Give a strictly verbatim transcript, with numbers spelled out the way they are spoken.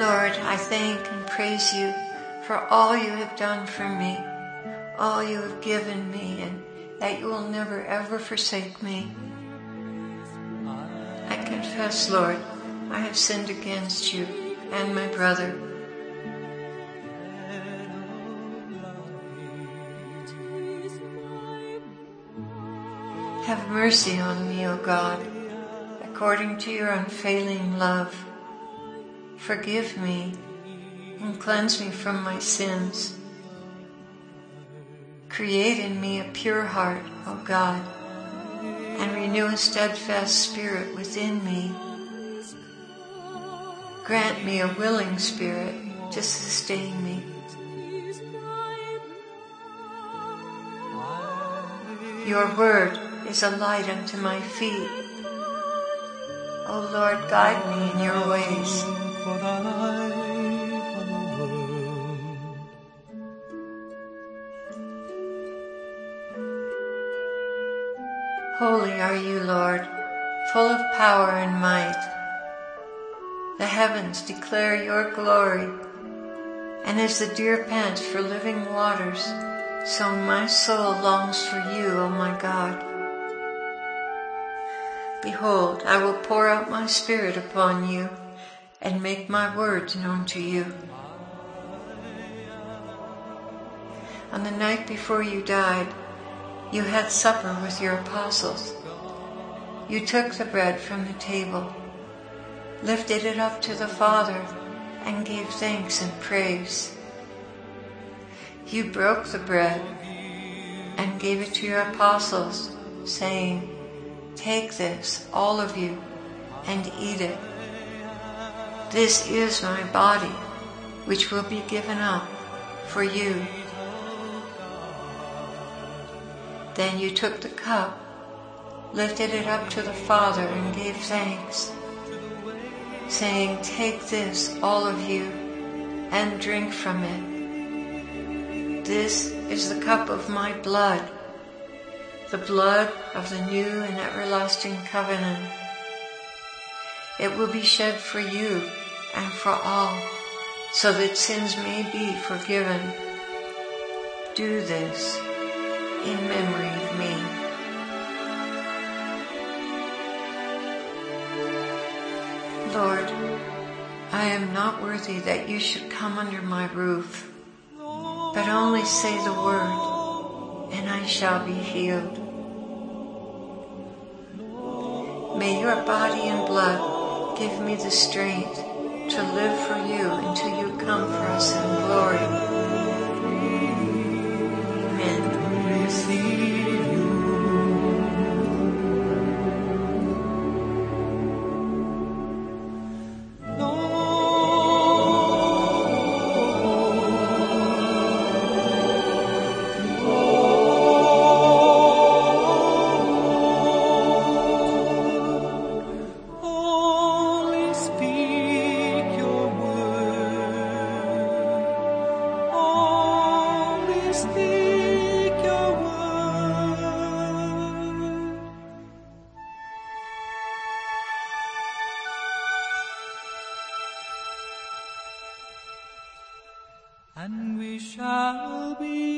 Lord, I thank and praise you for all you have done for me, all you have given me, and that you will never ever forsake me. I confess, Lord, I have sinned against you and my brother. Have mercy on me, O God, according to your unfailing love. Forgive me and cleanse me from my sins. Create in me a pure heart, O God, and renew a steadfast spirit within me. Grant me a willing spirit to sustain me. Your word is a light unto my feet. O Lord, guide me in your ways. Holy are you, Lord, full of power and might. The heavens declare your glory, and as the deer pants for living waters, so my soul longs for you, O my God. Behold, I will pour out my spirit upon you and make my words known to you. On the night before you died, you had supper with your apostles. You took the bread from the table, lifted it up to the Father, and gave thanks and praise. You broke the bread and gave it to your apostles, saying, "Take this, all of you, and eat it. This is my body, which will be given up for you." Then you took the cup, lifted it up to the Father, and gave thanks, saying, "Take this, all of you, and drink from it. This is the cup of my blood, the blood of the new and everlasting covenant. It will be shed for you and for all, so that sins may be forgiven. Do this in memory of me." Lord, I am not worthy that you should come under my roof, but only say the word, and I shall be healed. May your body and blood give me the strength to live for you until you come for us in glory. Amen. And we shall be